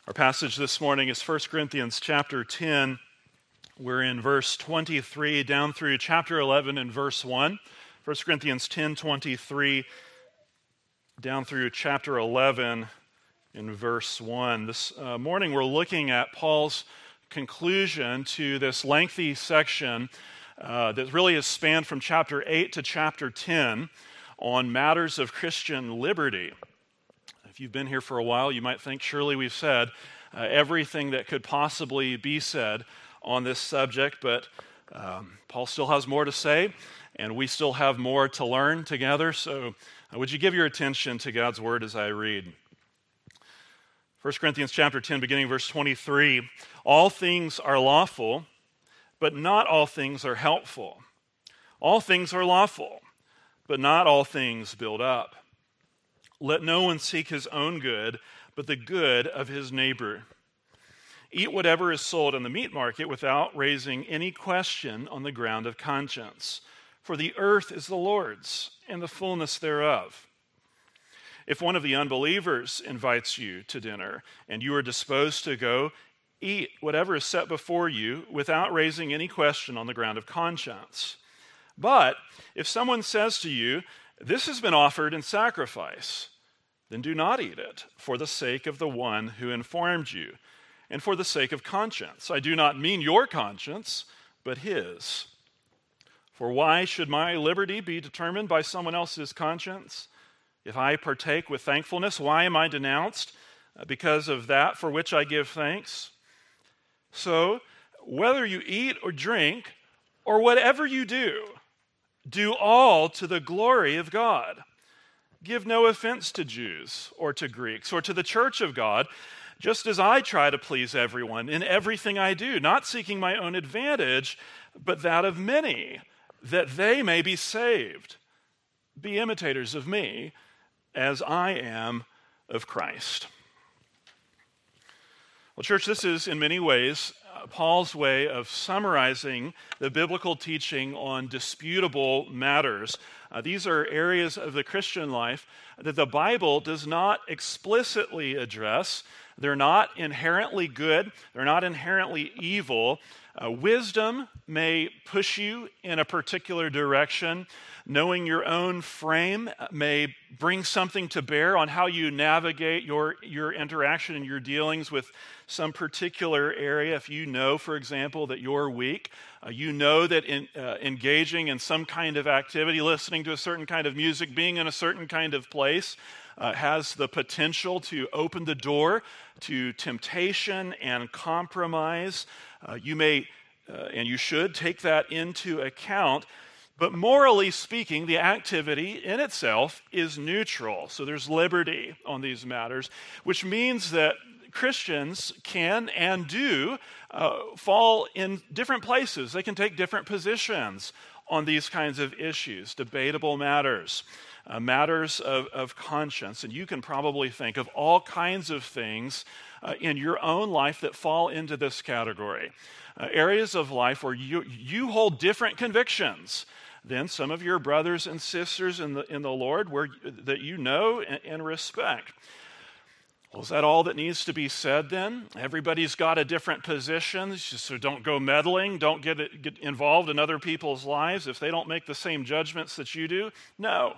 Our passage this morning is 1 Corinthians chapter 10. We're in verse 23 down through chapter 11 and verse 1. 1 Corinthians 10:23 down through chapter 11 in verse 1. This morning we're looking at Paul's conclusion to this lengthy section that really is spanned from chapter 8 to chapter 10 on matters of Christian liberty. If you've been here for a while, you might think surely we've said everything that could possibly be said on this subject, but Paul still has more to say, and we still have more to learn together. So would you give your attention to God's word as I read? 1 Corinthians chapter 10, beginning verse 23, all things are lawful, but not all things are helpful. All things are lawful, but not all things build up. Let no one seek his own good, but the good of his neighbor. Eat whatever is sold on the meat market without raising any question on the ground of conscience. For the earth is the Lord's, and the fullness thereof. If one of the unbelievers invites you to dinner, and you are disposed to go, eat whatever is set before you without raising any question on the ground of conscience. But if someone says to you, this has been offered in sacrifice, then do not eat it for the sake of the one who informed you, and for the sake of conscience. I do not mean your conscience, but his. For why should my liberty be determined by someone else's conscience? If I partake with thankfulness, why am I denounced? Because of that for which I give thanks. So, whether you eat or drink, or whatever you do all to the glory of God. Give no offense to Jews or to Greeks or to the church of God, just as I try to please everyone in everything I do, not seeking my own advantage, but that of many, that they may be saved. Be imitators of me, as I am of Christ. Well, church, this is in many ways Paul's way of summarizing the biblical teaching on disputable matters. These are areas of the Christian life that the Bible does not explicitly address. They're not inherently good. They're not inherently evil. Wisdom may push you in a particular direction. Knowing your own frame may bring something to bear on how you navigate your interaction and your dealings with some particular area. If you know, for example, that you're weak, you know that engaging in some kind of activity, listening to a certain kind of music, being in a certain kind of place has the potential to open the door to temptation and compromise. You may, and you should, take that into account. But morally speaking, the activity in itself is neutral. So there's liberty on these matters, which means that Christians can and do fall in different places. They can take different positions on these kinds of issues, debatable matters, matters of conscience. And you can probably think of all kinds of things in your own life that fall into this category. Areas of life where you hold different convictions than some of your brothers and sisters in the Lord that you know and respect. Well, is that all that needs to be said then? Everybody's got a different position, so don't go meddling, don't get involved in other people's lives if they don't make the same judgments that you do. No.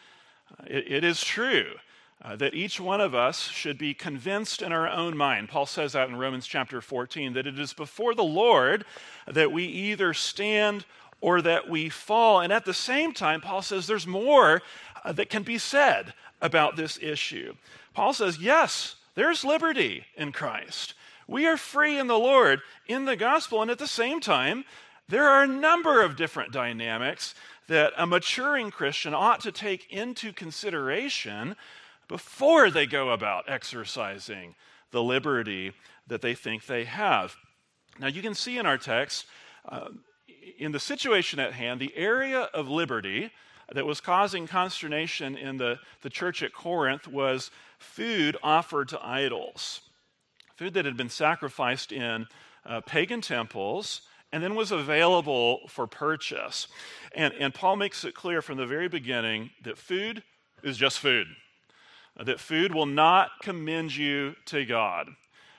It is true that each one of us should be convinced in our own mind. Paul says that in Romans chapter 14, that it is before the Lord that we either stand or that we fall. And at the same time, Paul says there's more that can be said about this issue. Paul says, yes, there's liberty in Christ. We are free in the Lord in the gospel. And at the same time, there are a number of different dynamics that a maturing Christian ought to take into consideration before they go about exercising the liberty that they think they have. Now, you can see in our text, in the situation at hand, the area of liberty that was causing consternation in the church at Corinth was food offered to idols, food that had been sacrificed in pagan temples and then was available for purchase. And Paul makes it clear from the very beginning that food is just food, that food will not commend you to God.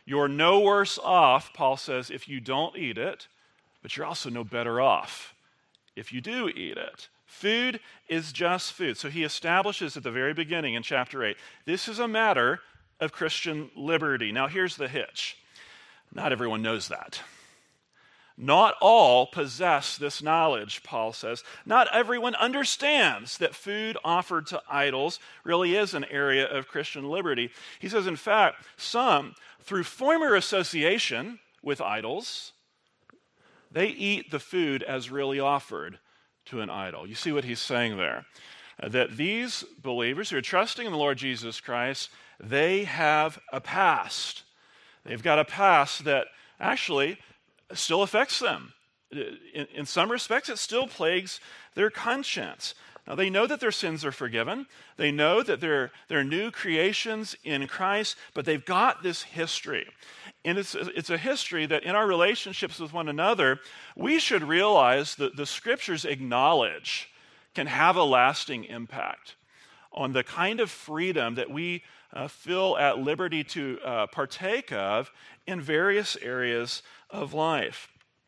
You're no worse off, Paul says, if you don't eat it, but you're also no better off if you do eat it. Food is just food. So he establishes at the very beginning in chapter 8, this is a matter of Christian liberty. Now here's the hitch. Not everyone knows that. Not all possess this knowledge, Paul says. Not everyone understands that food offered to idols really is an area of Christian liberty. He says, in fact, some, through former association with idols, they eat the food as really offered to an idol. You see what he's saying there? That these believers who are trusting in the Lord Jesus Christ, they have a past. They've got a past that actually still affects them. In some respects, it still plagues their conscience. Now, they know that their sins are forgiven. They know that they're new creations in Christ, but they've got this history. And it's a history that in our relationships with one another, we should realize that the Scriptures acknowledge can have a lasting impact on the kind of freedom that we feel at liberty to partake of in various areas of life.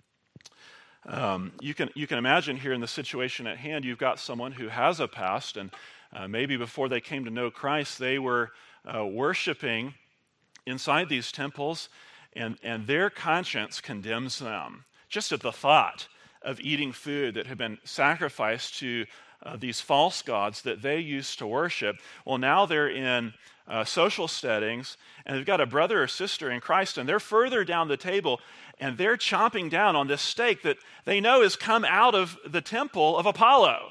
You can imagine here in the situation at hand, you've got someone who has a past, and maybe before they came to know Christ, they were worshiping inside these temples, and their conscience condemns them just at the thought of eating food that had been sacrificed to these false gods that they used to worship. Well, now they're in social settings, and they've got a brother or sister in Christ, and they're further down the table, and they're chomping down on this steak that they know has come out of the temple of Apollo.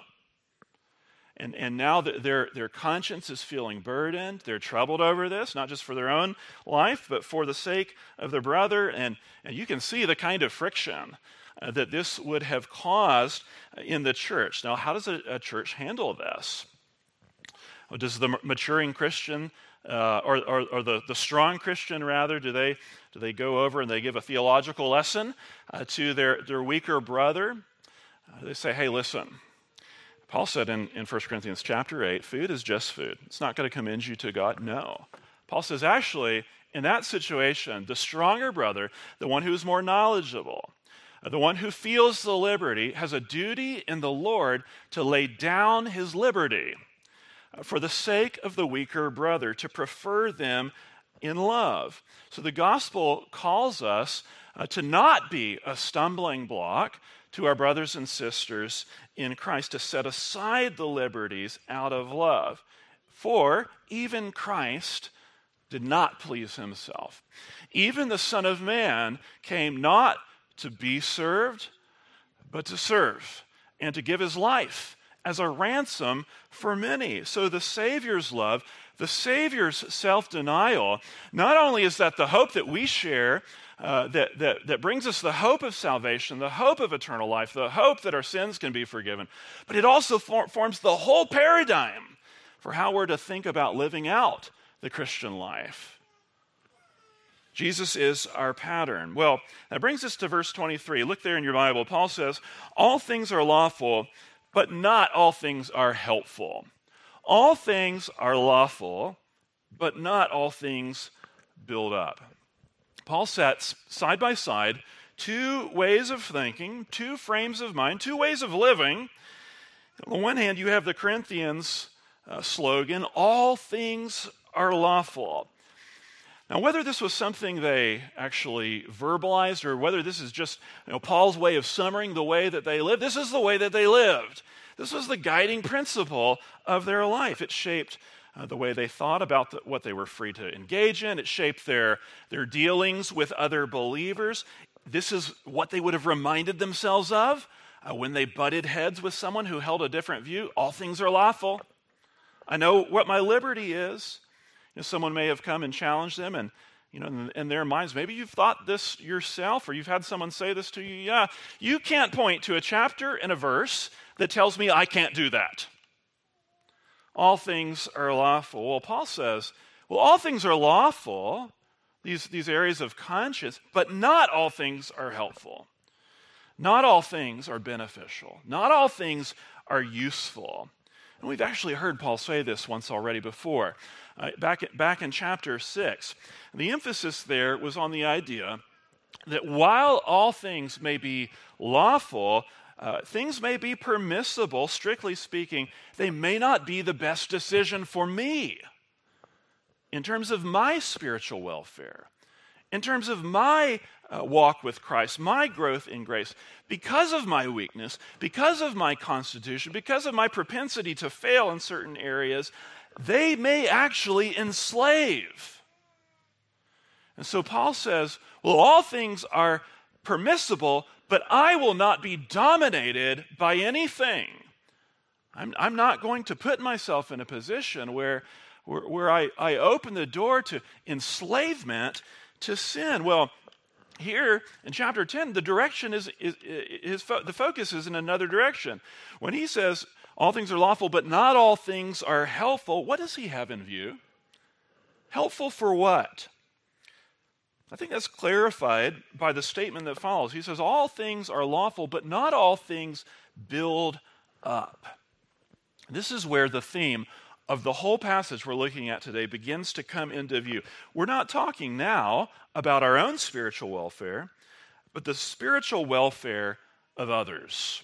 And now their conscience is feeling burdened. They're troubled over this, not just for their own life, but for the sake of their brother. And you can see the kind of friction that this would have caused in the church. Now, how does a church handle this? Does the maturing Christian, or the strong Christian rather, do they go over and they give a theological lesson to their weaker brother? They say, hey, listen, Paul said in 1 Corinthians chapter 8, food is just food. It's not going to commend you to God. No. Paul says, actually, in that situation, the stronger brother, the one who is more knowledgeable, the one who feels the liberty, has a duty in the Lord to lay down his liberty for the sake of the weaker brother, to prefer them in love. So the gospel calls us to not be a stumbling block to our brothers and sisters in Christ, to set aside the liberties out of love. For even Christ did not please himself. Even the Son of Man came not to be served, but to serve and to give his life as a ransom for many. So the Savior's love, the Savior's self-denial, not only is that the hope that we share, that brings us the hope of salvation, the hope of eternal life, the hope that our sins can be forgiven, but it also forms the whole paradigm for how we're to think about living out the Christian life. Jesus is our pattern. Well, that brings us to verse 23. Look there in your Bible. Paul says, all things are lawful, but not all things are helpful. All things are lawful, but not all things build up. Paul sets side by side two ways of thinking, two frames of mind, two ways of living. On the one hand, you have the Corinthians slogan, all things are lawful. Now, whether this was something they actually verbalized or whether this is just Paul's way of summarizing the way that they lived, this is the way that they lived. This was the guiding principle of their life. It shaped the way they thought about what they were free to engage in. It shaped their dealings with other believers. This is what they would have reminded themselves of when they butted heads with someone who held a different view. All things are lawful. I know what my liberty is. Someone may have come and challenged them, and in their minds, maybe you've thought this yourself, or you've had someone say this to you. Yeah, you can't point to a chapter and a verse that tells me I can't do that. All things are lawful. Well, Paul says, all things are lawful, these areas of conscience, but not all things are helpful. Not all things are beneficial. Not all things are useful. And we've actually heard Paul say this once already before, back in chapter 6. The emphasis there was on the idea that while all things may be lawful, things may be permissible, strictly speaking, they may not be the best decision for me in terms of my spiritual welfare, in terms of my walk with Christ, my growth in grace. Because of my weakness, because of my constitution, because of my propensity to fail in certain areas, they may actually enslave. And so Paul says, well, all things are permissible, but I will not be dominated by anything. I'm not going to put myself in a position where I open the door to enslavement to sin. Well, here in chapter 10, the direction the focus is in another direction. When he says all things are lawful, but not all things are helpful, what does he have in view? Helpful for what? I think that's clarified by the statement that follows. He says, all things are lawful, but not all things build up. This is where the theme of the whole passage we're looking at today begins to come into view. We're not talking now about our own spiritual welfare, but the spiritual welfare of others.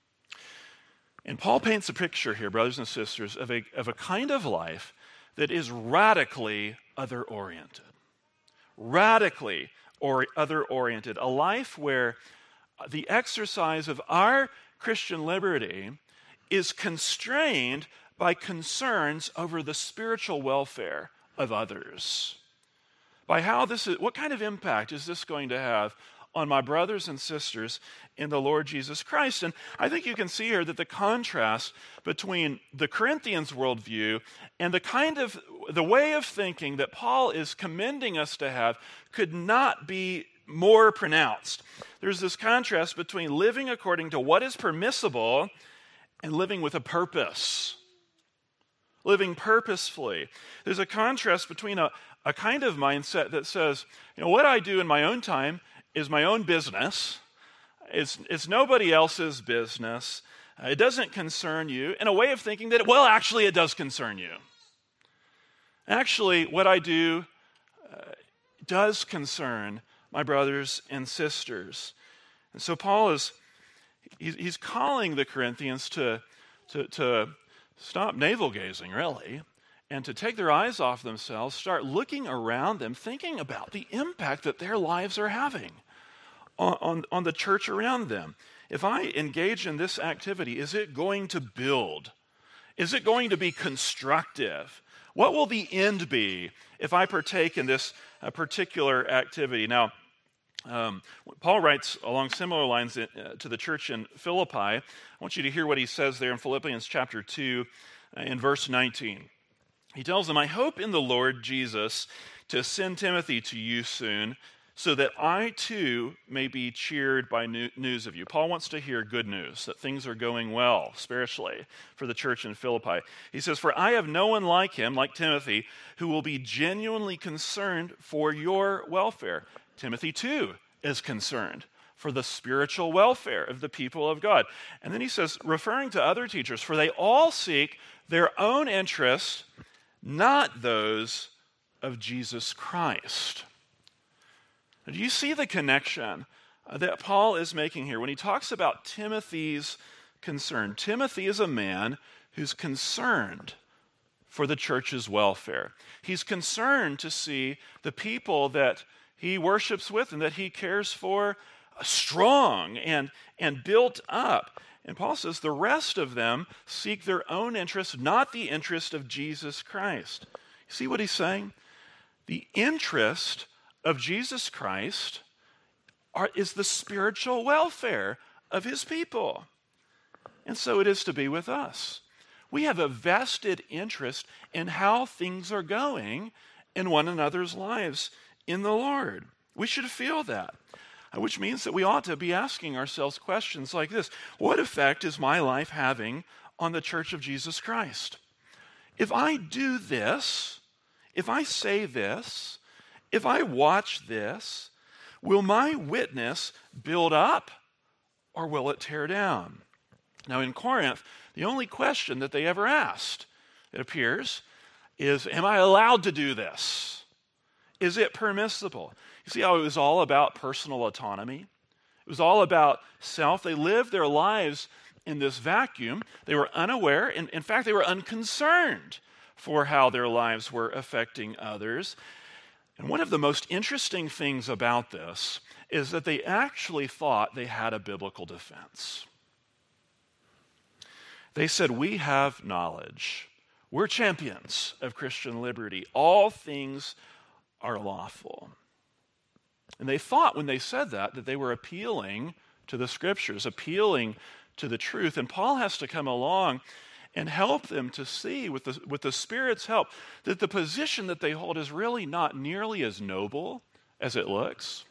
And Paul paints a picture here, brothers and sisters, of a kind of life that is radically other-oriented. Radically other-oriented, a life where the exercise of our Christian liberty is constrained by concerns over the spiritual welfare of others. By what kind of impact is this going to have on my brothers and sisters in the Lord Jesus Christ? And I think you can see here that the contrast between the Corinthians' worldview and the way of thinking that Paul is commending us to have could not be more pronounced. There's this contrast between living according to what is permissible and living with a purpose. Living purposefully. There's a contrast between a kind of mindset that says, what I do in my own time is my own business. It's nobody else's business. It doesn't concern you. And a way of thinking that, actually it does concern you. Actually, what I do does concern my brothers and sisters. And so Paul he's calling the Corinthians to stop navel-gazing, really, and to take their eyes off themselves, start looking around them, thinking about the impact that their lives are having on the church around them. If I engage in this activity, is it going to build? Is it going to be constructive? What will the end be if I partake in this particular activity? Now, Paul writes along similar lines to the church in Philippi. I want you to hear what he says there in Philippians chapter 2 in verse 19. He tells them, I hope in the Lord Jesus to send Timothy to you soon, so that I too may be cheered by news of you. Paul wants to hear good news, that things are going well spiritually for the church in Philippi. He says, for I have no one like him, like Timothy, who will be genuinely concerned for your welfare. Timothy too is concerned for the spiritual welfare of the people of God. And then he says, referring to other teachers, for they all seek their own interests, not those of Jesus Christ. Now, do you see the connection that Paul is making here when he talks about Timothy's concern? Timothy is a man who's concerned for the church's welfare. He's concerned to see the people that he worships with and that he cares for strong and built up. And Paul says the rest of them seek their own interest, not the interest of Jesus Christ. You see what he's saying? The interest of Jesus Christ is the spiritual welfare of his people. And so it is to be with us. We have a vested interest in how things are going in one another's lives in the Lord. We should feel that, which means that we ought to be asking ourselves questions like this. What effect is my life having on the church of Jesus Christ? If I do this, if I say this, if I watch this, will my witness build up or will it tear down? Now, in Corinth, the only question that they ever asked, it appears, is, am I allowed to do this? Is it permissible? You see how it was all about personal autonomy? It was all about self. They lived their lives in this vacuum. They were unaware, and in fact, they were unconcerned for how their lives were affecting others. And one of the most interesting things about this is that they actually thought they had a biblical defense. They said, we have knowledge. We're champions of Christian liberty. All things are lawful. And they thought when they said that they were appealing to the scriptures, appealing to the truth. And Paul has to come along and help them to see, with the Spirit's help, that the position that they hold is really not nearly as noble as it looks.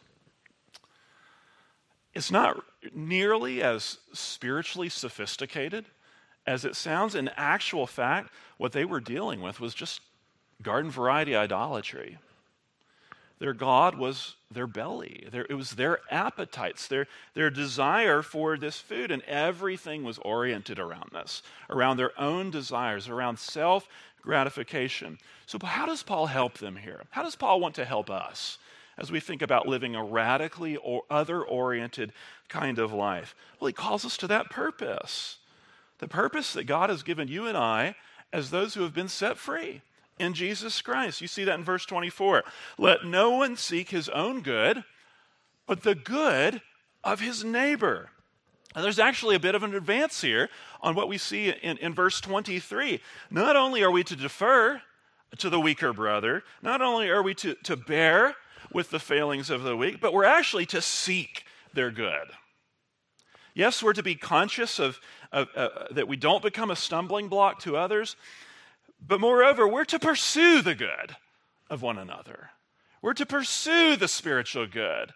It's not nearly as spiritually sophisticated as it sounds. In actual fact, what they were dealing with was just garden variety idolatry. Their God was their belly. It was their appetites, their desire for this food, and everything was oriented around this, around their own desires, around self-gratification. So how does Paul help them here? How does Paul want to help us as we think about living a radically or other-oriented kind of life? Well, he calls us to that purpose, the purpose that God has given you and I as those who have been set free in Jesus Christ. You see that in verse 24. Let no one seek his own good, but the good of his neighbor. And there's actually a bit of an advance here on what we see in verse 23. Not only are we to defer to the weaker brother, not only are we to bear with the failings of the weak, but we're actually to seek their good. Yes, we're to be conscious of that we don't become a stumbling block to others, but moreover, we're to pursue the good of one another. We're to pursue the spiritual good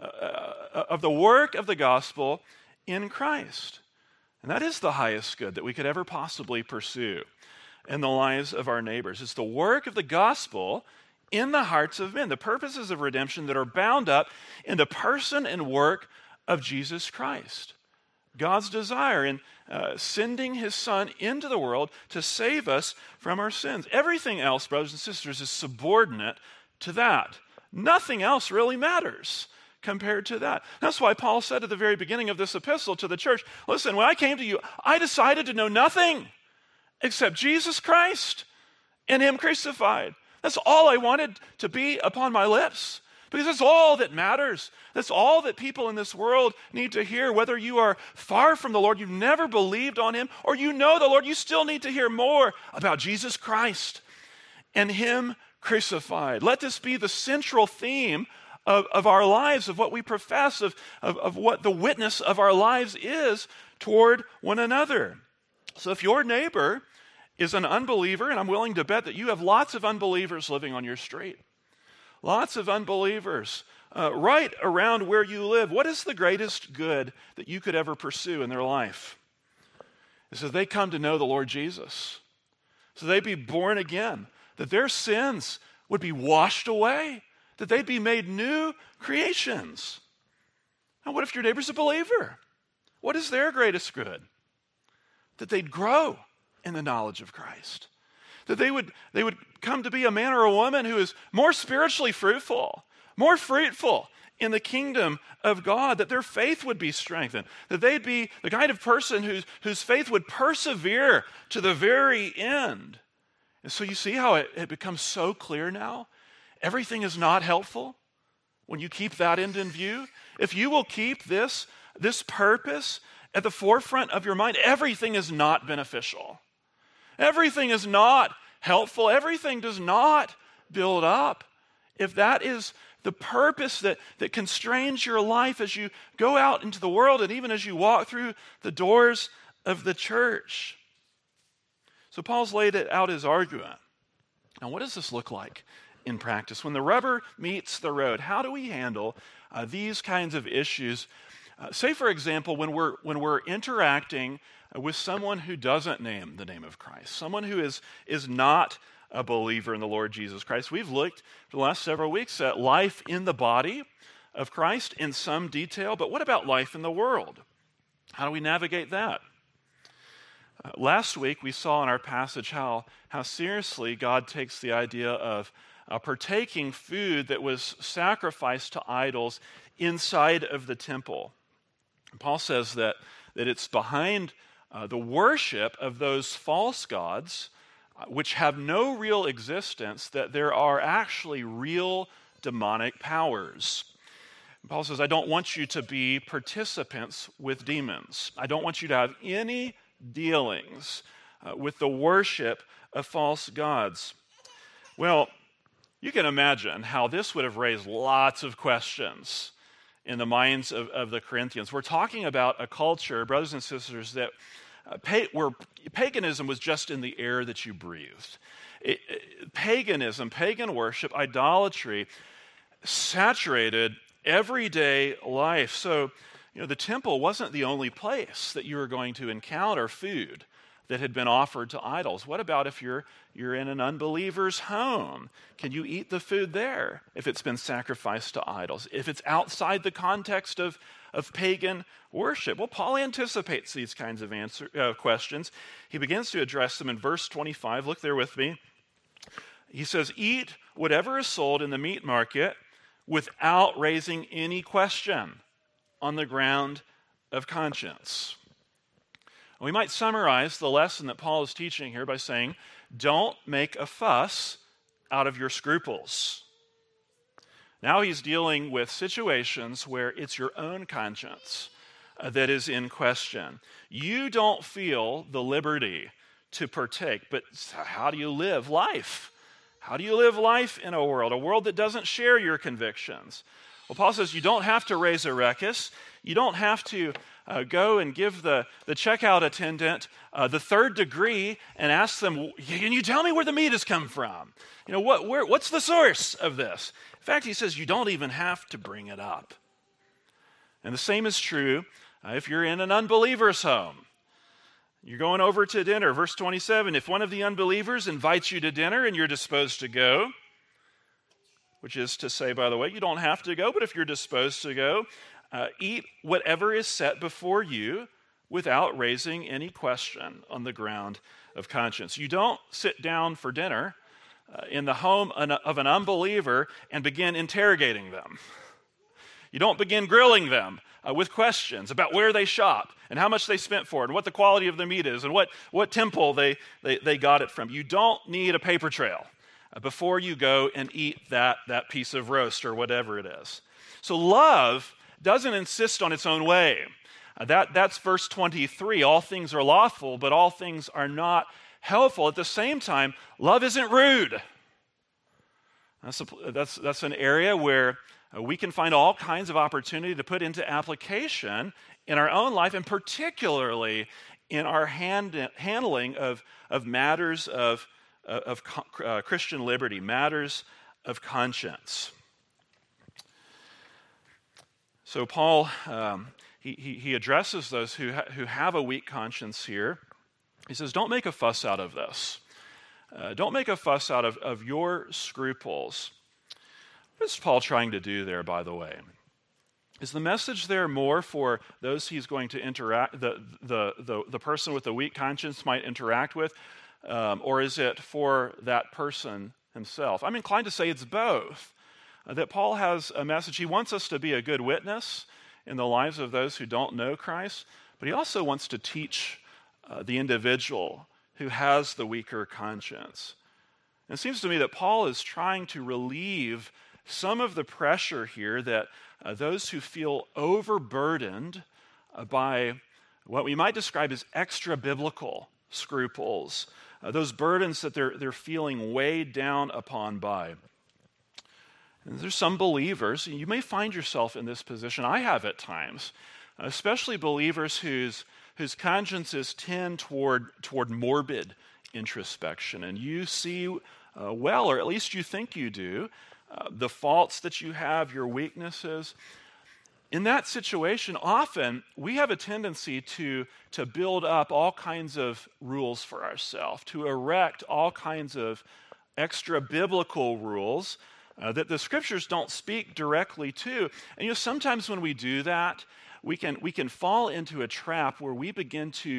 of the work of the gospel in Christ. And that is the highest good that we could ever possibly pursue in the lives of our neighbors. It's the work of the gospel in the hearts of men, the purposes of redemption that are bound up in the person and work of Jesus Christ. God's desire in sending his Son into the world to save us from our sins. Everything else, brothers and sisters, is subordinate to that. Nothing else really matters compared to that. That's why Paul said at the very beginning of this epistle to the church, listen, when I came to you, I decided to know nothing except Jesus Christ and him crucified. That's all I wanted to be upon my lips. Because that's all that matters. That's all that people in this world need to hear. Whether you are far from the Lord, you've never believed on him, or you know the Lord, you still need to hear more about Jesus Christ and him crucified. Let this be the central theme of our lives, of what we profess, of what the witness of our lives is toward one another. So if your neighbor is an unbeliever, and I'm willing to bet that you have lots of unbelievers living on your street, lots of unbelievers right around where you live. What is the greatest good that you could ever pursue in their life? It's that they come to know the Lord Jesus, so they be born again, that their sins would be washed away, that they'd be made new creations. Now, what if your neighbor's a believer? What is their greatest good? That they'd grow in the knowledge of Christ. That they would come to be a man or a woman who is more spiritually fruitful, more fruitful in the kingdom of God, that their faith would be strengthened, that they'd be the kind of person whose faith would persevere to the very end. And so you see how it becomes so clear now? Everything is not helpful when you keep that end in view. If you will keep this purpose at the forefront of your mind, everything is not beneficial. Everything is not helpful. Everything does not build up. If that is the purpose that constrains your life as you go out into the world and even as you walk through the doors of the church. So Paul's laid out his argument. Now, what does this look like in practice? When the rubber meets the road, how do we handle these kinds of issues? Say, for example, when we're interacting with someone who doesn't name the name of Christ, someone who is not a believer in the Lord Jesus Christ. We've looked for the last several weeks at life in the body of Christ in some detail, but what about life in the world? How do we navigate that? Last week we saw in our passage how seriously God takes the idea of partaking food that was sacrificed to idols inside of the temple. Paul says that it's behind the worship of those false gods, which have no real existence, that there are actually real demonic powers. Paul says, I don't want you to be participants with demons. I don't want you to have any dealings with the worship of false gods. Well, you can imagine how this would have raised lots of questions in the minds of the Corinthians. We're talking about a culture, brothers and sisters, that where paganism was just in the air that you breathed. Paganism, pagan worship, idolatry saturated everyday life. So, the temple wasn't the only place that you were going to encounter food that had been offered to idols. What about if you're in an unbeliever's home? Can you eat the food there if it's been sacrificed to idols? If it's outside the context of pagan worship? Well, Paul anticipates these kinds of questions. He begins to address them in verse 25. Look there with me. He says, eat whatever is sold in the meat market without raising any question on the ground of conscience. We might summarize the lesson that Paul is teaching here by saying, don't make a fuss out of your scruples. Now he's dealing with situations where it's your own conscience that is in question. You don't feel the liberty to partake, but how do you live life? How do you live life in a world that doesn't share your convictions? Well, Paul says you don't have to raise a ruckus. You don't have to go and give the checkout attendant the third degree and ask them, can you tell me where the meat has come from? What's the source of this? In fact, he says you don't even have to bring it up. And the same is true if you're in an unbeliever's home. You're going over to dinner. Verse 27, if one of the unbelievers invites you to dinner and you're disposed to go, which is to say, by the way, you don't have to go, but if you're disposed to go, eat whatever is set before you without raising any question on the ground of conscience. You don't sit down for dinner in the home of an unbeliever and begin interrogating them. You don't begin grilling them with questions about where they shop and how much they spent for it and what the quality of the meat is and what temple they got it from. You don't need a paper trail before you go and eat that piece of roast or whatever it is. So love doesn't insist on its own way. That's verse 23. All things are lawful, but all things are not helpful. At the same time, love isn't rude. That's an area where we can find all kinds of opportunity to put into application in our own life, and particularly in our handling of matters of Christian liberty, matters of conscience. So Paul, he addresses those who have a weak conscience here. He says, don't make a fuss out of this. Don't make a fuss out of your scruples. What is Paul trying to do there, by the way? Is the message there more for those he's going to interact, the person with the weak conscience might interact with, or is it for that person himself? I'm inclined to say it's both. That Paul has a message. He wants us to be a good witness in the lives of those who don't know Christ, but he also wants to teach the individual who has the weaker conscience. And it seems to me that Paul is trying to relieve some of the pressure here that those who feel overburdened by what we might describe as extra-biblical scruples, those burdens that they're feeling weighed down upon by. And there's some believers, and you may find yourself in this position. I have at times, especially believers whose consciences tend toward morbid introspection, and you see well, or at least you think you do, the faults that you have, your weaknesses. In that situation, often we have a tendency to build up all kinds of rules for ourselves, to erect all kinds of extra-biblical rules that the scriptures don't speak directly to. And sometimes when we do that, we can fall into a trap where we begin to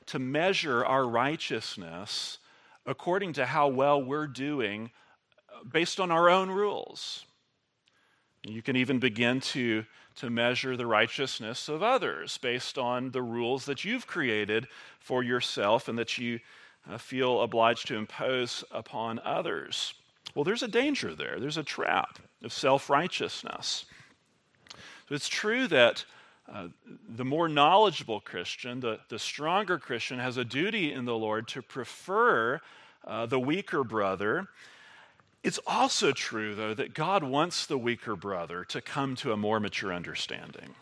to measure our righteousness according to how well we're doing based on our own rules. You can even begin to measure the righteousness of others based on the rules that you've created for yourself and that you feel obliged to impose upon others. Well, there's a danger there. There's a trap of self-righteousness. So it's true that the more knowledgeable Christian, the stronger Christian, has a duty in the Lord to prefer the weaker brother. It's also true, though, that God wants the weaker brother to come to a more mature understanding.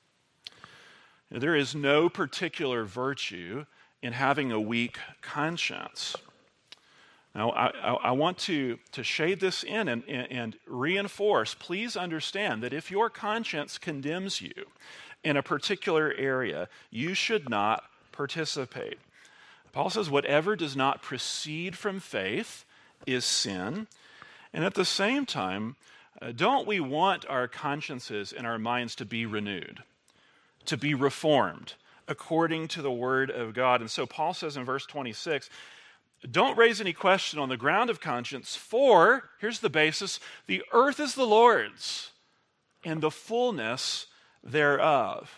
There is no particular virtue in having a weak conscience. Now, I want to shade this in and reinforce, please understand that if your conscience condemns you in a particular area, you should not participate. Paul says, whatever does not proceed from faith is sin. And at the same time, don't we want our consciences and our minds to be renewed, to be reformed according to the Word of God? And so Paul says in verse 26, don't raise any question on the ground of conscience, for, here's the basis, the earth is the Lord's and the fullness thereof.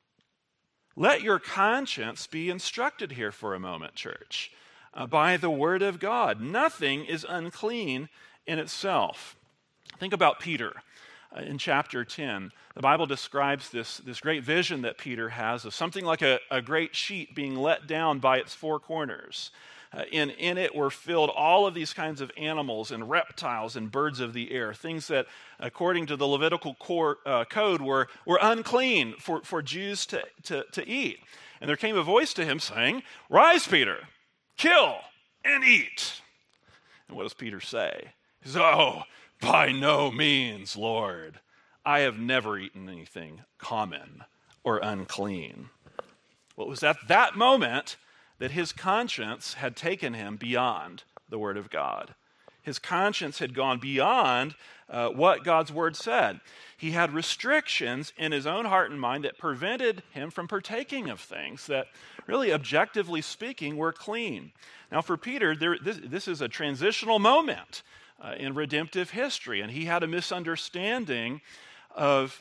Let your conscience be instructed here for a moment, church, by the Word of God. Nothing is unclean in itself. Think about Peter in chapter 10. The Bible describes this great vision that Peter has of something like a great sheet being let down by its four corners. In it were filled all of these kinds of animals and reptiles and birds of the air, things that, according to the Levitical code, were unclean for Jews to eat. And there came a voice to him saying, "Rise, Peter, kill and eat." And what does Peter say? He says, "Oh, by no means, Lord. I have never eaten anything common or unclean." Well, it was at that moment that his conscience had taken him beyond the Word of God. His conscience had gone beyond what God's Word said. He had restrictions in his own heart and mind that prevented him from partaking of things that really, objectively speaking, were clean. Now for Peter, this is a transitional moment in redemptive history, and he had a misunderstanding of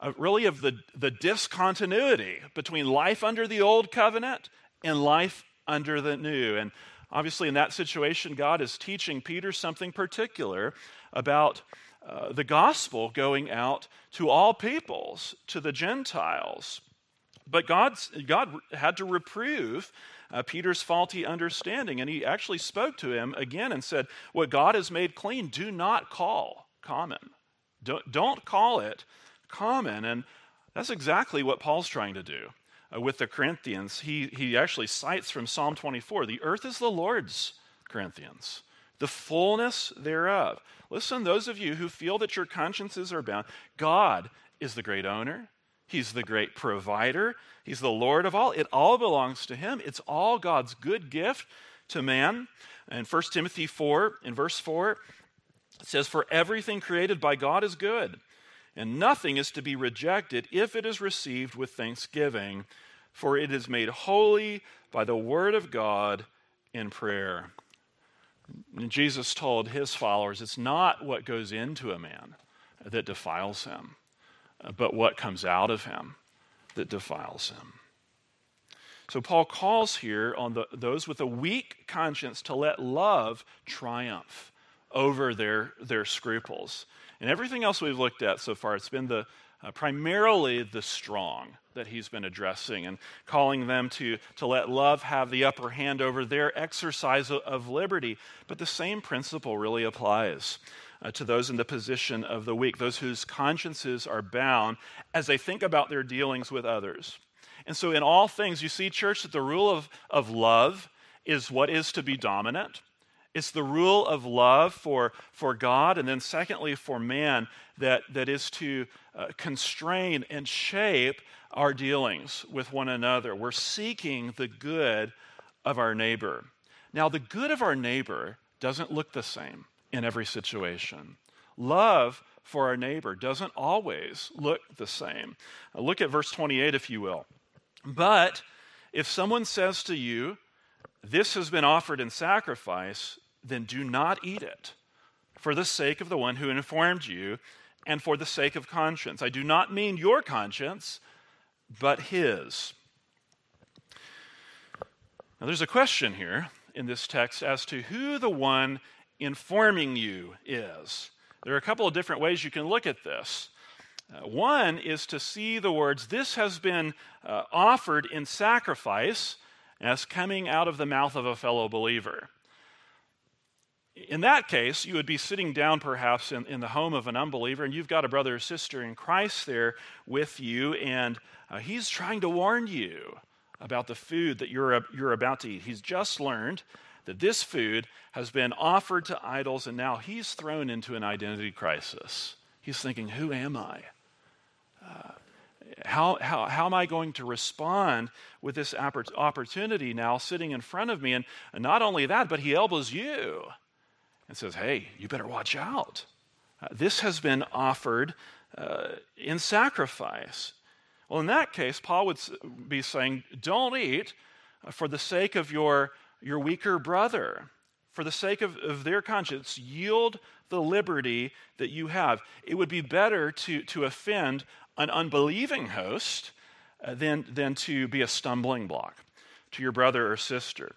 the discontinuity between life under the old covenant and life under the new. And obviously in that situation, God is teaching Peter something particular about the gospel going out to all peoples, to the Gentiles. But God had to reprove Peter's faulty understanding, and he actually spoke to him again and said, what God has made clean, do not call common. Don't call it common. And that's exactly what Paul's trying to do with the Corinthians. He actually cites from Psalm 24, the earth is the Lord's, Corinthians, the fullness thereof. Listen, those of you who feel that your consciences are bound, God is the great owner. He's the great provider. He's the Lord of all. It all belongs to him. It's all God's good gift to man. And 1 Timothy 4, in verse 4, it says, "For everything created by God is good, and nothing is to be rejected if it is received with thanksgiving, for it is made holy by the word of God in prayer." And Jesus told his followers, it's not what goes into a man that defiles him, but what comes out of him that defiles him. So Paul calls here on those with a weak conscience to let love triumph over their scruples. And everything else we've looked at so far, it's been primarily the strong that he's been addressing and calling them to let love have the upper hand over their exercise of liberty. But the same principle really applies to those in the position of the weak, those whose consciences are bound as they think about their dealings with others. And so in all things, you see, church, that the rule of love is what is to be dominant. It's the rule of love for God, and then secondly for man, that is to constrain and shape our dealings with one another. We're seeking the good of our neighbor. Now, the good of our neighbor doesn't look the same in every situation. Love for our neighbor doesn't always look the same. Look at verse 28, if you will. "But if someone says to you, this has been offered in sacrifice, then do not eat it, for the sake of the one who informed you, and for the sake of conscience. I do not mean your conscience, but his. Now there's a question here in this text as to who the one informing you is. There are a couple of different ways you can look at this. One is to see the words, this has been offered in sacrifice, as coming out of the mouth of a fellow believer. In that case, you would be sitting down perhaps in the home of an unbeliever, and you've got a brother or sister in Christ there with you, and he's trying to warn you about the food that you're about to eat. He's just learned that this food has been offered to idols, and now he's thrown into an identity crisis. He's thinking, who am I? How am I going to respond with this opportunity now sitting in front of me? And not only that, but he elbows you and says, hey, you better watch out. This has been offered in sacrifice. Well, in that case, Paul would be saying, don't eat for the sake of your weaker brother, for the sake of their conscience. Yield the liberty that you have. It would be better to offend an unbelieving host than to be a stumbling block to your brother or sister.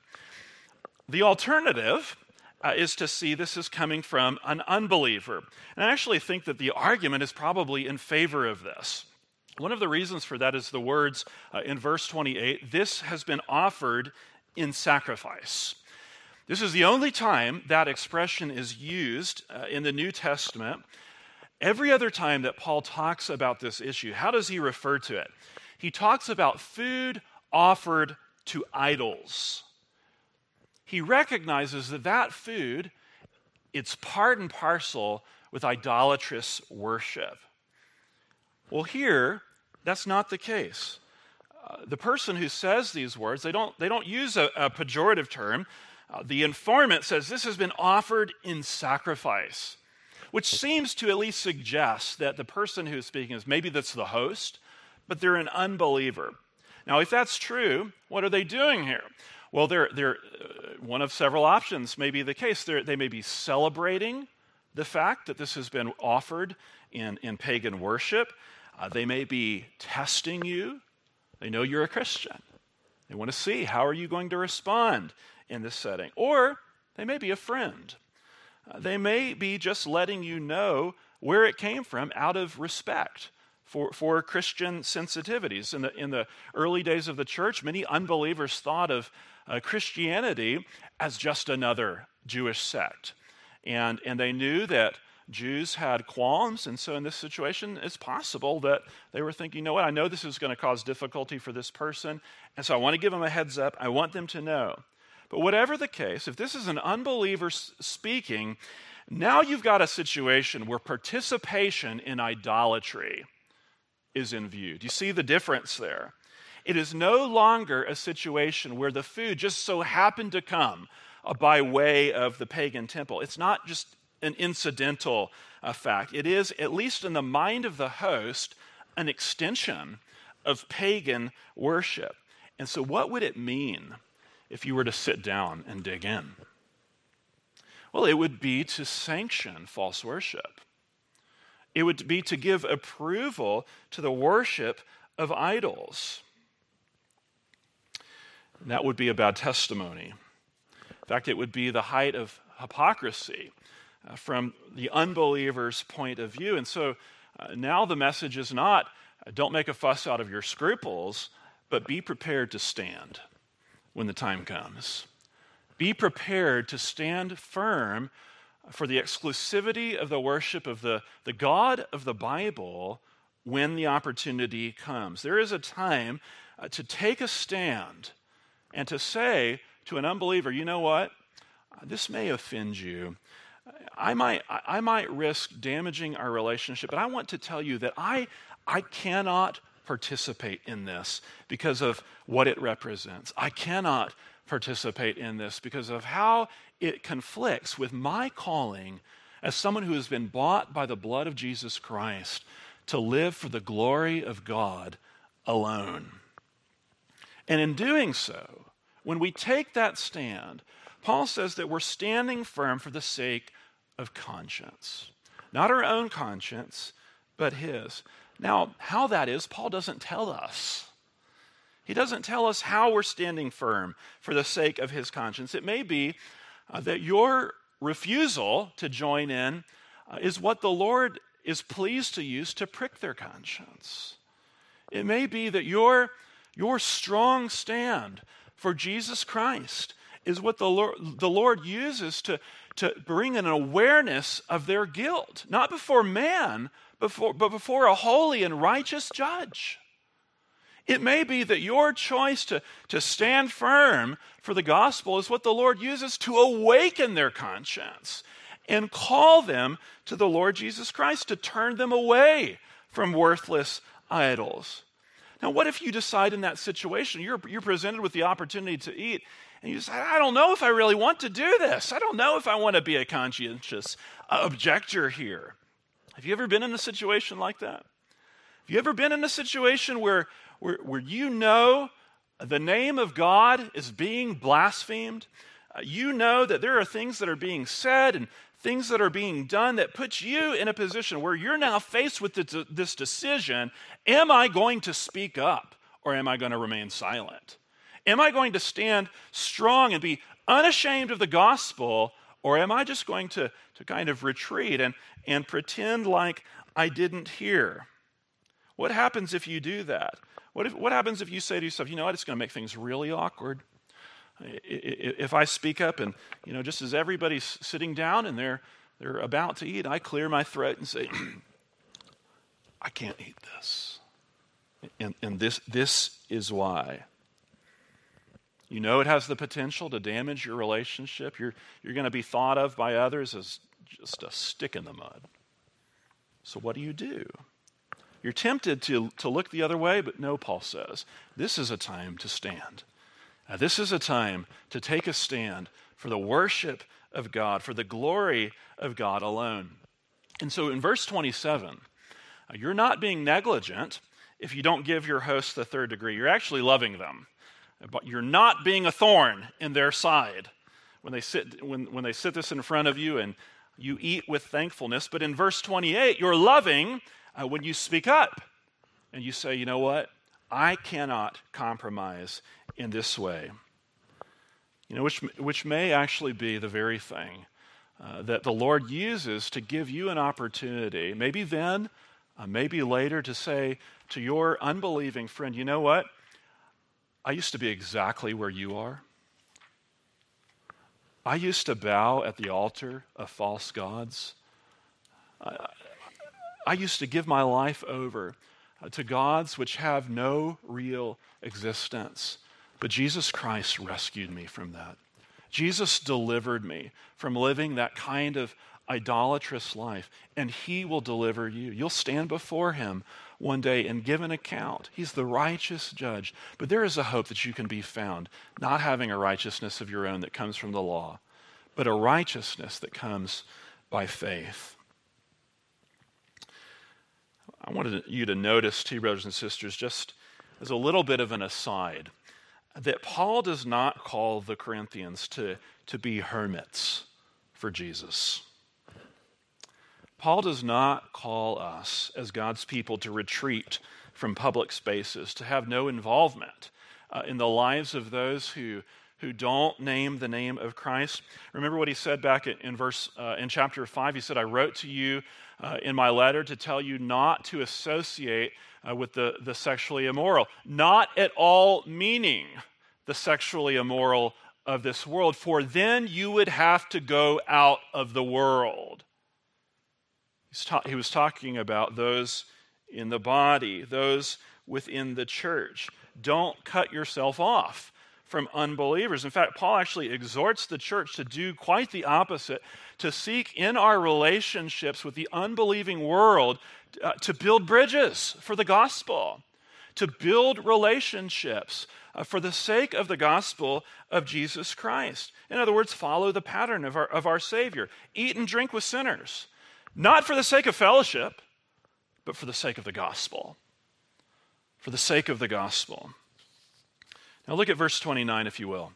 The alternative is to see this as coming from an unbeliever. And I actually think that the argument is probably in favor of this. One of the reasons for that is the words in verse 28, this has been offered in sacrifice. This is the only time that expression is used in the New Testament. Every other time that Paul talks about this issue, how does he refer to it? He talks about food offered to idols. He recognizes that food, it's part and parcel with idolatrous worship. Well, here, that's not the case. The person who says these words, they don't use a pejorative term. The informant says this has been offered in sacrifice, which seems to at least suggest that the person who's speaking is maybe that's the host, but they're an unbeliever. Now, if that's true, what are they doing here? Well, they're one of several options may be the case. They may be celebrating the fact that this has been offered in pagan worship. They may be testing you. They know you're a Christian. They want to see how are you going to respond in this setting. Or they may be a friend. They may be just letting you know where it came from out of respect for Christian sensitivities. In the early days of the church, many unbelievers thought of Christianity as just another Jewish sect. And they knew that Jews had qualms, and so in this situation, it's possible that they were thinking, you know what, I know this is going to cause difficulty for this person, and so I want to give them a heads up. I want them to know. But whatever the case, if this is an unbeliever speaking, now you've got a situation where participation in idolatry is in view. Do you see the difference there? It is no longer a situation where the food just so happened to come by way of the pagan temple. It's not just an incidental fact. It is, at least in the mind of the host, an extension of pagan worship. And so what would it mean if you were to sit down and dig in? Well, it would be to sanction false worship. It would be to give approval to the worship of idols. That would be a bad testimony. In fact, it would be the height of hypocrisy from the unbeliever's point of view. And so now the message is not, don't make a fuss out of your scruples, but be prepared to stand when the time comes. Be prepared to stand firm for the exclusivity of the worship of the God of the Bible when the opportunity comes. There is a time to take a stand and to say to an unbeliever, you know what? This may offend you. I might risk damaging our relationship, but I want to tell you that I cannot participate in this because of what it represents. I cannot participate in this because of how it conflicts with my calling as someone who has been bought by the blood of Jesus Christ to live for the glory of God alone. And in doing so, when we take that stand, Paul says that we're standing firm for the sake of conscience. Not our own conscience, but his. Now, how that is, Paul doesn't tell us. He doesn't tell us how we're standing firm for the sake of his conscience. It may be that your refusal to join in is what the Lord is pleased to use to prick their conscience. It may be that your strong stand for Jesus Christ is what the Lord uses to bring an awareness of their guilt, not before man, but before a holy and righteous judge. It may be that your choice to stand firm for the gospel is what the Lord uses to awaken their conscience and call them to the Lord Jesus Christ, to turn them away from worthless idols. Now, what if you decide in that situation, you're presented with the opportunity to eat, and you decide, I don't know if I really want to do this. I don't know if I want to be a conscientious objector here. Have you ever been in a situation like that? Have you ever been in a situation where you know the name of God is being blasphemed? You know that there are things that are being said and things that are being done that puts you in a position where you're now faced with this decision: am I going to speak up or am I going to remain silent? Am I going to stand strong and be unashamed of the gospel, or am I just going to kind of retreat and pretend like I didn't hear? What happens if you do that? What happens if you say to yourself, you know what, it's going to make things really awkward if I speak up and, just as everybody's sitting down and they're about to eat, I clear my throat and say, I can't eat this. And this is why. You know it has the potential to damage your relationship. You're going to be thought of by others as just a stick in the mud. So what do? You're tempted to look the other way, but no, Paul says, this is a time to stand. This is a time to take a stand for the worship of God, for the glory of God alone. And so in verse 27, you're not being negligent if you don't give your host the third degree. You're actually loving them. But you're not being a thorn in their side when they sit this in front of you and you eat with thankfulness. But in verse 28, you're loving when you speak up and you say, you know what? I cannot compromise in this way. Which may actually be the very thing that the Lord uses to give you an opportunity, maybe then, maybe later, to say to your unbelieving friend, you know what? I used to be exactly where you are. I used to bow at the altar of false gods. I used to give my life over to gods which have no real existence. But Jesus Christ rescued me from that. Jesus delivered me from living that kind of idolatrous life, and he will deliver you. You'll stand before him one day and give an account. He's the righteous judge. But there is a hope that you can be found, not having a righteousness of your own that comes from the law, but a righteousness that comes by faith. I wanted you to notice, too, brothers and sisters, just as a little bit of an aside, that Paul does not call the Corinthians to be hermits for Jesus. Paul does not call us as God's people to retreat from public spaces, to have no involvement in the lives of those who don't name the name of Christ. Remember what he said back in chapter 5. He said, I wrote to you in my letter to tell you not to associate with the sexually immoral. Not at all meaning the sexually immoral of this world, for then you would have to go out of the world. He was talking about those in the body, those within the church. Don't cut yourself off from unbelievers. In fact, Paul actually exhorts the church to do quite the opposite, to seek in our relationships with the unbelieving world to build bridges for the gospel, to build relationships for the sake of the gospel of Jesus Christ. In other words, follow the pattern of our Savior. Eat and drink with sinners, not for the sake of fellowship, but for the sake of the gospel. For the sake of the gospel. Now look at verse 29, if you will.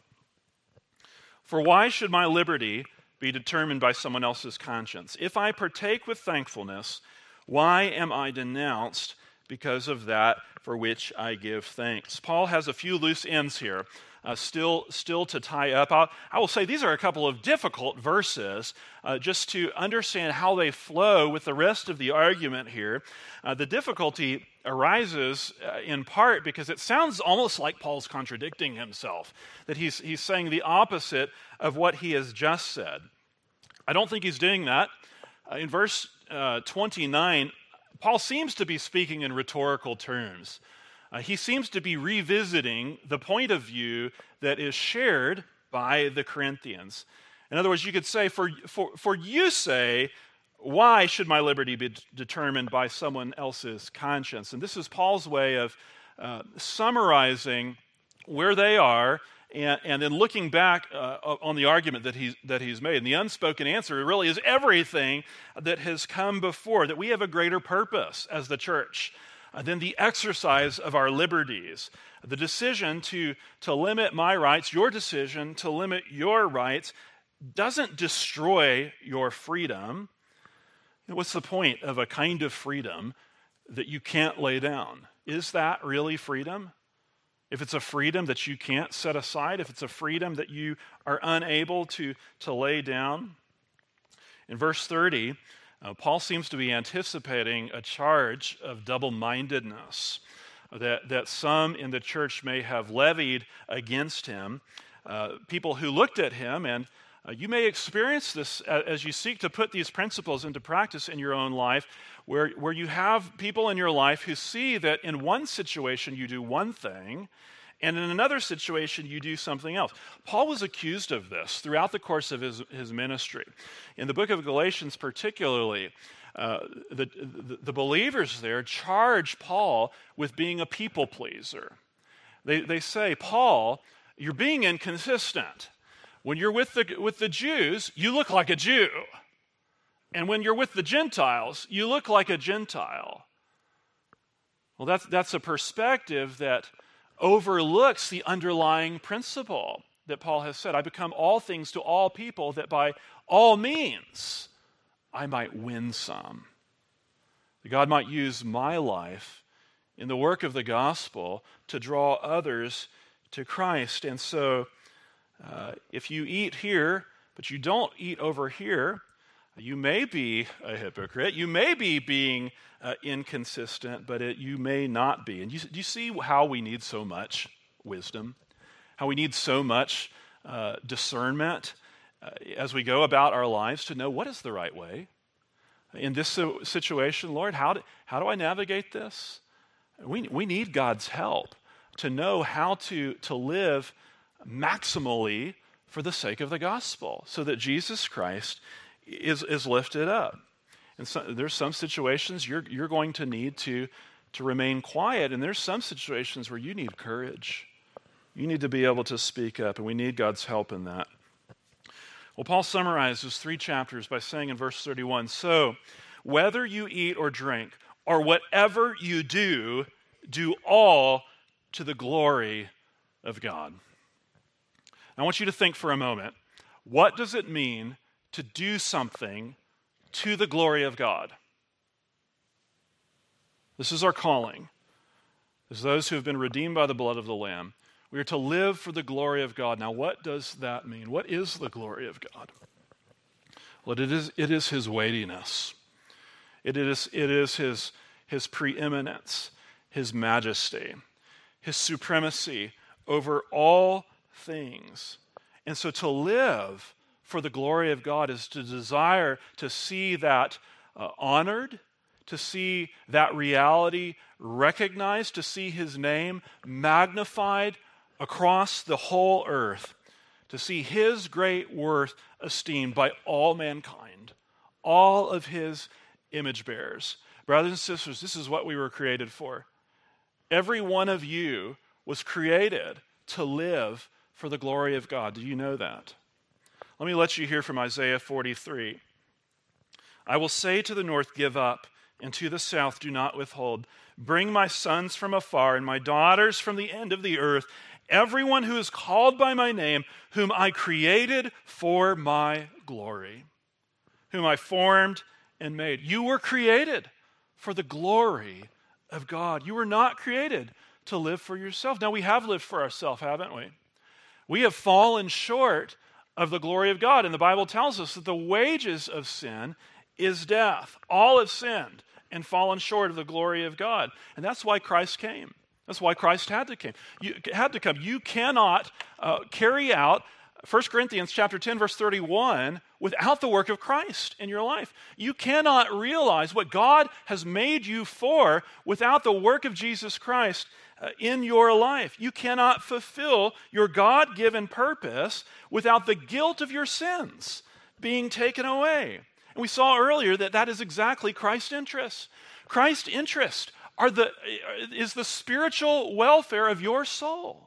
For why should my liberty be determined by someone else's conscience? If I partake with thankfulness, why am I denounced because of that for which I give thanks? Paul has a few loose ends here, still to tie up. I will say these are a couple of difficult verses just to understand how they flow with the rest of the argument here. The difficulty arises in part because it sounds almost like Paul's contradicting himself, that he's saying the opposite of what he has just said. I don't think he's doing that. In verse 29, Paul seems to be speaking in rhetorical terms. He seems to be revisiting the point of view that is shared by the Corinthians. In other words, you could say, for you say, why should my liberty be determined by someone else's conscience? And this is Paul's way of summarizing where they are and then looking back on the argument that he's made. And the unspoken answer really is everything that has come before, that we have a greater purpose as the church than the exercise of our liberties. The decision to limit my rights, your decision to limit your rights, doesn't destroy your freedom. What's the point of a kind of freedom that you can't lay down? Is that really freedom? If it's a freedom that you can't set aside, if it's a freedom that you are unable to lay down. In verse 30, Paul seems to be anticipating a charge of double-mindedness that some in the church may have levied against him. People who looked at him, and you may experience this as you seek to put these principles into practice in your own life, where you have people in your life who see that in one situation you do one thing, and in another situation you do something else. Paul was accused of this throughout the course of his ministry. In the book of Galatians particularly, the believers there charge Paul with being a people pleaser. They say, Paul, you're being inconsistent. When you're with the Jews, you look like a Jew. And when you're with the Gentiles, you look like a Gentile. Well, that's a perspective that overlooks the underlying principle that Paul has said. I become all things to all people that by all means I might win some. That God might use my life in the work of the gospel to draw others to Christ. And so if you eat here, but you don't eat over here, you may be a hypocrite. You may be being inconsistent, but you may not be. And do you see how we need so much wisdom? How we need so much discernment as we go about our lives to know what is the right way? In this situation, Lord, how do I navigate this? We need God's help to know how to live maximally for the sake of the gospel, so that Jesus Christ is lifted up. And so, there's some situations you're going to need to remain quiet, and there's some situations where you need courage. You need to be able to speak up, and we need God's help in that. Well, Paul summarizes 3 chapters by saying in verse 31, so whether you eat or drink, or whatever you do all to the glory of God. I want you to think for a moment, what does it mean to do something to the glory of God? This is our calling. As those who have been redeemed by the blood of the Lamb, we are to live for the glory of God. Now, what does that mean? What is the glory of God? Well, it is His weightiness. It is His preeminence, His majesty, His supremacy over all things. And so to live for the glory of God is to desire to see that honored, to see that reality recognized, to see His name magnified across the whole earth, to see His great worth esteemed by all mankind, all of His image bearers. Brothers and sisters, this is what we were created for. Every one of you was created to live for the glory of God. Do you know that? Let me let you hear from Isaiah 43. I will say to the north, give up, and to the south do not withhold. Bring my sons from afar and my daughters from the end of the earth, everyone who is called by my name, whom I created for my glory, whom I formed and made. You were created for the glory of God. You were not created to live for yourself. Now, we have lived for ourselves, haven't we? We have fallen short of the glory of God. And the Bible tells us that the wages of sin is death. All have sinned and fallen short of the glory of God. And that's why Christ came. That's why Christ had to come. You cannot carry out 1 Corinthians chapter 10, verse 31 without the work of Christ in your life. You cannot realize what God has made you for without the work of Jesus Christ in your life. You cannot fulfill your God-given purpose without the guilt of your sins being taken away. And we saw earlier that that is exactly Christ's interest. Christ's interest is the spiritual welfare of your soul.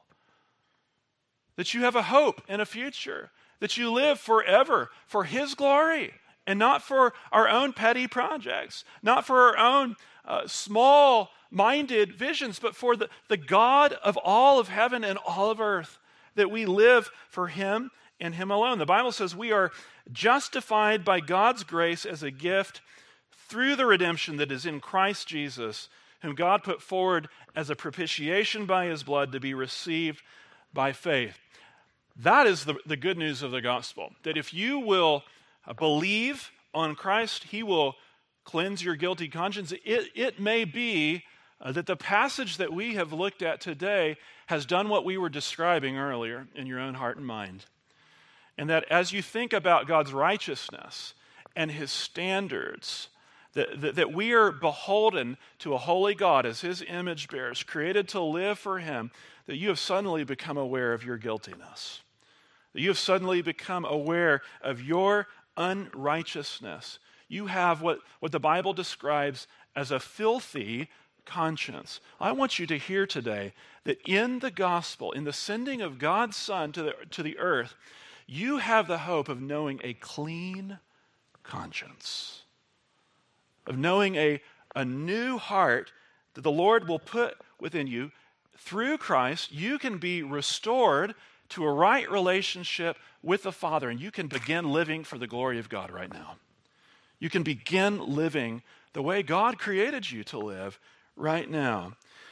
That you have a hope and a future. That you live forever for His glory and not for our own petty projects, not for our own small-minded visions, but for the God of all of heaven and all of earth, that we live for Him and Him alone. The Bible says we are justified by God's grace as a gift through the redemption that is in Christ Jesus, whom God put forward as a propitiation by His blood to be received by faith. That is the good news of the gospel, that if you will believe on Christ, He will cleanse your guilty conscience. It may be that the passage that we have looked at today has done what we were describing earlier in your own heart and mind. And that as you think about God's righteousness and His standards, that we are beholden to a holy God as His image bearers, created to live for Him, that you have suddenly become aware of your guiltiness. That you have suddenly become aware of your unrighteousness. You have what the Bible describes as a filthy conscience. I want you to hear today that in the gospel, in the sending of God's Son to the earth, you have the hope of knowing a clean conscience, of knowing a new heart that the Lord will put within you. Through Christ, you can be restored to a right relationship with the Father, and you can begin living for the glory of God right now. You can begin living the way God created you to live right now.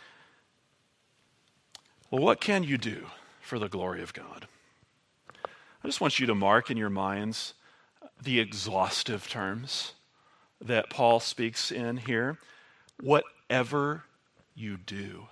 Well, what can you do for the glory of God? I just want you to mark in your minds the exhaustive terms that Paul speaks in here. Whatever you do,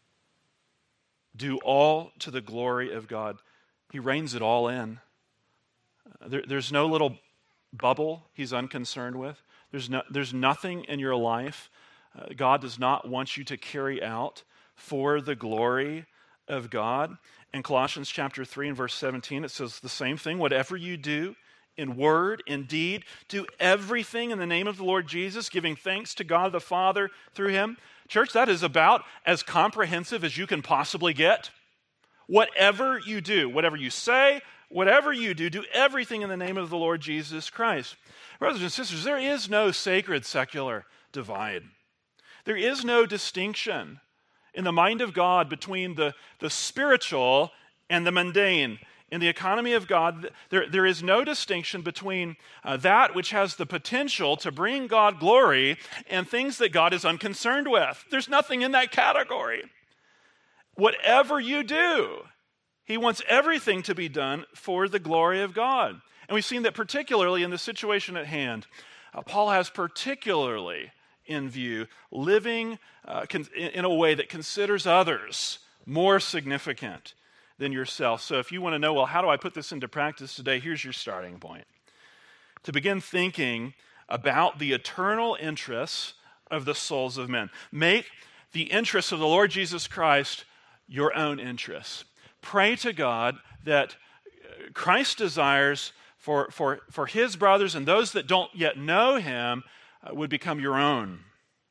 do all to the glory of God. He reins it all in. There's no little bubble He's unconcerned with. There's nothing in your life God does not want you to carry out for the glory of God. In Colossians chapter 3 and verse 17, it says the same thing. Whatever you do, in word, in deed, do everything in the name of the Lord Jesus, giving thanks to God the Father through Him. Church, that is about as comprehensive as you can possibly get. Whatever you do, whatever you say, whatever you do, do everything in the name of the Lord Jesus Christ. Brothers and sisters, there is no sacred secular divide. There is no distinction in the mind of God between the spiritual and the mundane. In the economy of God, there is no distinction between that which has the potential to bring God glory and things that God is unconcerned with. There's nothing in that category. Whatever you do, He wants everything to be done for the glory of God. And we've seen that particularly in the situation at hand. Paul has particularly in view living in a way that considers others more significant than yourself. So if you want to know, well, how do I put this into practice today? Here's your starting point. To begin thinking about the eternal interests of the souls of men. Make the interests of the Lord Jesus Christ your own interests. Pray to God that Christ's desires for His brothers and those that don't yet know Him would become your own.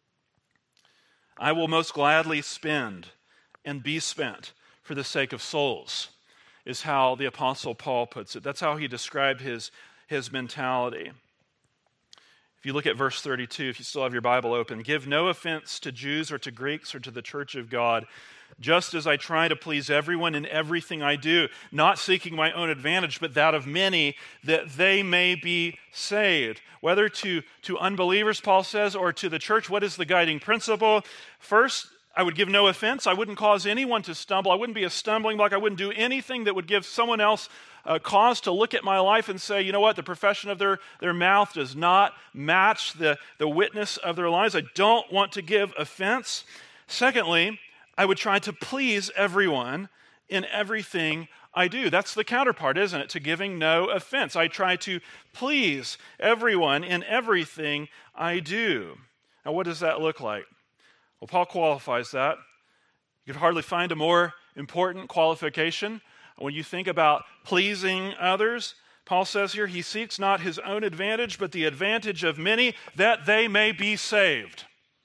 I will most gladly spend and be spent for the sake of souls, is how the Apostle Paul puts it. That's how he described his mentality. If you look at verse 32, if you still have your Bible open, give no offense to Jews or to Greeks or to the church of God, just as I try to please everyone in everything I do, not seeking my own advantage, but that of many, that they may be saved. Whether to unbelievers, Paul says, or to the church, what is the guiding principle? First, I would give no offense. I wouldn't cause anyone to stumble. I wouldn't be a stumbling block. I wouldn't do anything that would give someone else cause to look at my life and say, you know what, the profession of their mouth does not match the witness of their lives. I don't want to give offense. Secondly, I would try to please everyone in everything I do. That's the counterpart, isn't it, to giving no offense. I try to please everyone in everything I do. Now, what does that look like? Well, Paul qualifies that. You could hardly find a more important qualification. When you think about pleasing others, Paul says here, he seeks not his own advantage, but the advantage of many, that they may be saved,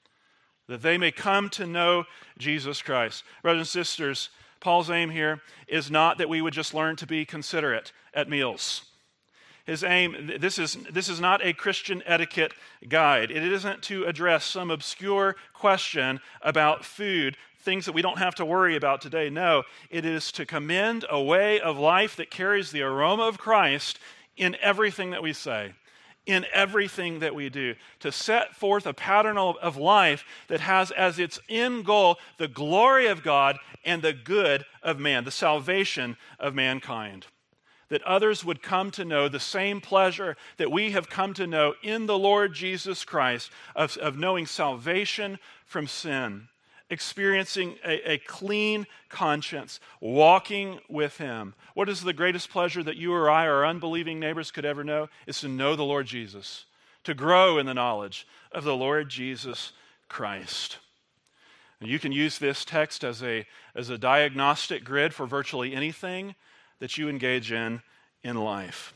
that they may come to know Jesus Christ. Brothers and sisters, Paul's aim here is not that we would just learn to be considerate at meals. His aim, this is not a Christian etiquette guide. It isn't to address some obscure question about food, things that we don't have to worry about today. No, it is to commend a way of life that carries the aroma of Christ in everything that we say, in everything that we do, to set forth a pattern of life that has as its end goal the glory of God and the good of man, the salvation of mankind. That others would come to know the same pleasure that we have come to know in the Lord Jesus Christ of knowing salvation from sin, experiencing a clean conscience, walking with Him. What is the greatest pleasure that you or I or our unbelieving neighbors could ever know? Is to know the Lord Jesus, to grow in the knowledge of the Lord Jesus Christ. And you can use this text as a diagnostic grid for virtually anything that you engage in life.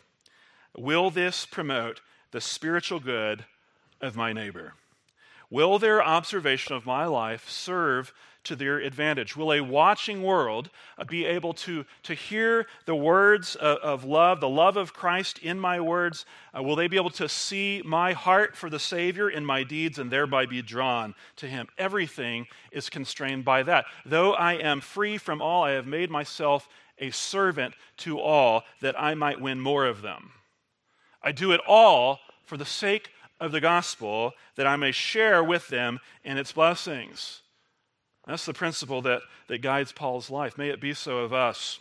Will this promote the spiritual good of my neighbor? Will their observation of my life serve to their advantage? Will a watching world be able to hear the words of love, the love of Christ in my words? Will they be able to see my heart for the Savior in my deeds and thereby be drawn to Him? Everything is constrained by that. Though I am free from all, I have made myself a servant to all, that I might win more of them. I do it all for the sake of the gospel, that I may share with them in its blessings. That's the principle that guides Paul's life. May it be so of us.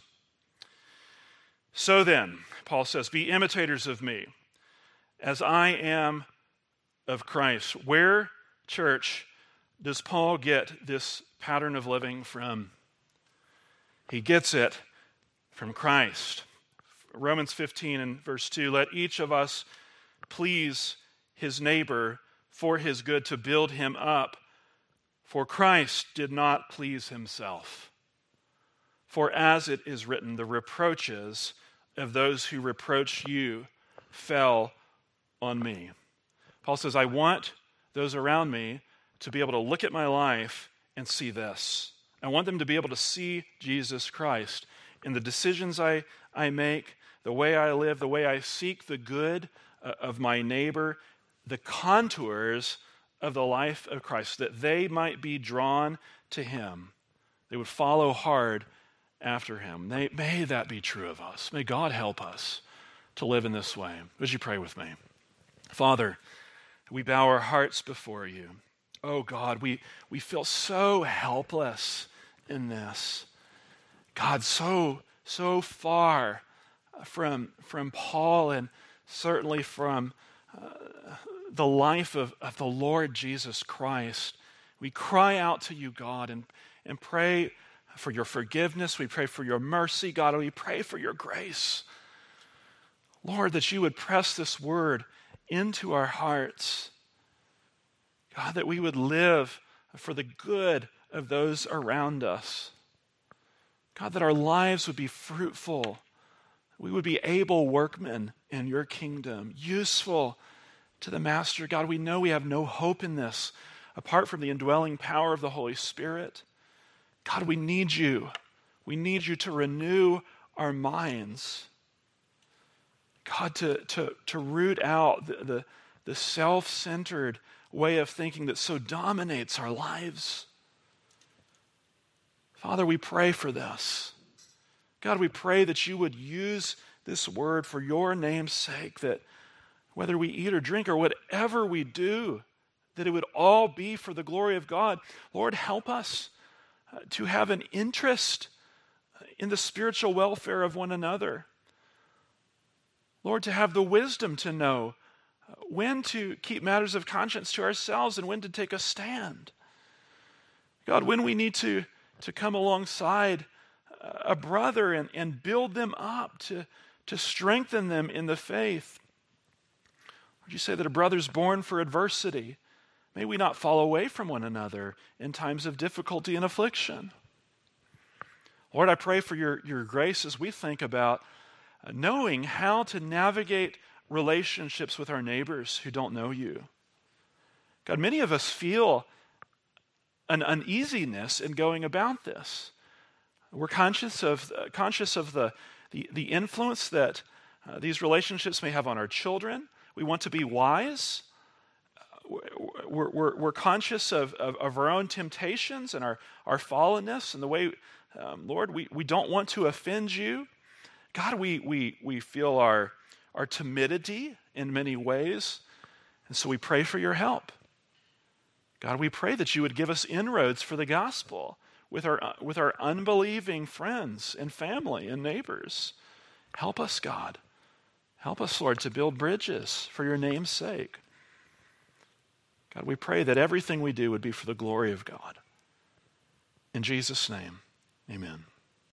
So then, Paul says, be imitators of me, as I am of Christ. Where, church, does Paul get this pattern of living from? He gets it from Christ. Romans 15 and verse 2, let each of us please his neighbor for his good, to build him up. For Christ did not please himself. For as it is written, the reproaches of those who reproach you fell on me. Paul says, I want those around me to be able to look at my life and see this. I want them to be able to see Jesus Christ in the decisions I make, the way I live, the way I seek the good of my neighbor, the contours of the life of Christ, that they might be drawn to Him. They would follow hard after Him. May that be true of us. May God help us to live in this way. Would you pray with me? Father, we bow our hearts before you. Oh God, we feel so helpless in this. God, so far from Paul and certainly from the life of the Lord Jesus Christ. We cry out to you, God, and pray for your forgiveness. We pray for your mercy, God, and we pray for your grace. Lord, that you would press this word into our hearts. God, that we would live for the good of those around us. God, that our lives would be fruitful. We would be able workmen in your kingdom, useful to the Master. God, we know we have no hope in this apart from the indwelling power of the Holy Spirit. God, we need you. We need you to renew our minds. God, to root out the the self-centered way of thinking that so dominates our lives. Father, we pray for this. God, we pray that you would use this word for your name's sake, that whether we eat or drink or whatever we do, that it would all be for the glory of God. Lord, help us to have an interest in the spiritual welfare of one another. Lord, to have the wisdom to know when to keep matters of conscience to ourselves and when to take a stand. God, when we need to come alongside a brother and build them up, to strengthen them in the faith. Would you say that a brother's born for adversity? May we not fall away from one another in times of difficulty and affliction. Lord, I pray for your grace as we think about knowing how to navigate relationships with our neighbors who don't know you. God, many of us feel an uneasiness in going about this. We're conscious of the influence that these relationships may have on our children. We want to be wise. We're conscious of our own temptations and our fallenness and the way, Lord, we don't want to offend you. God, we feel our timidity in many ways, and so we pray for your help. God, we pray that you would give us inroads for the gospel with our unbelieving friends and family and neighbors. Help us, God. Help us, Lord, to build bridges for your name's sake. God, we pray that everything we do would be for the glory of God. In Jesus' name, amen.